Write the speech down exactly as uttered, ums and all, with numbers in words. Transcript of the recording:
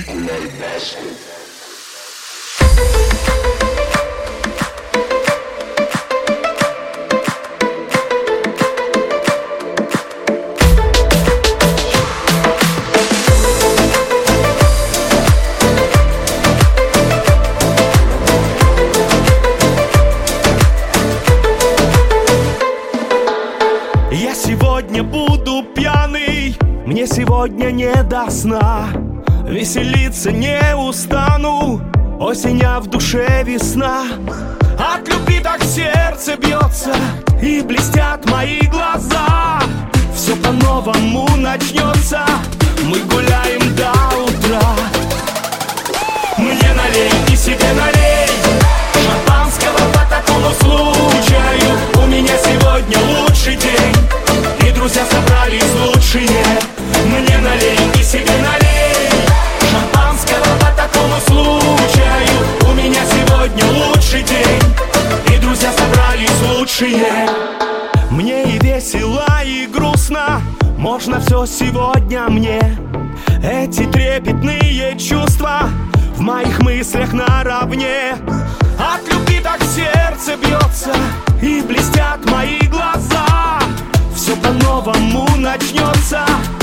Я сегодня буду пьяный, мне сегодня не до сна. Веселиться не устану, осень, а в душе весна. От любви так сердце бьется и блестят мои глаза. Все по-новому начнется, мы гуляем до утра. Мне налей и себе налей шампанского по такому случаю. У меня сегодня лучший день, и друзья собрались лучшие. Мне налей и себе налей шампанского по такому случаю. У меня сегодня лучший день, и друзья собрались лучшие. Мне и весело, и грустно, можно все сегодня мне. Эти трепетные чувства в моих мыслях наравне. От любви так сердце бьется и блестят мои глаза. Все по-новому начнется,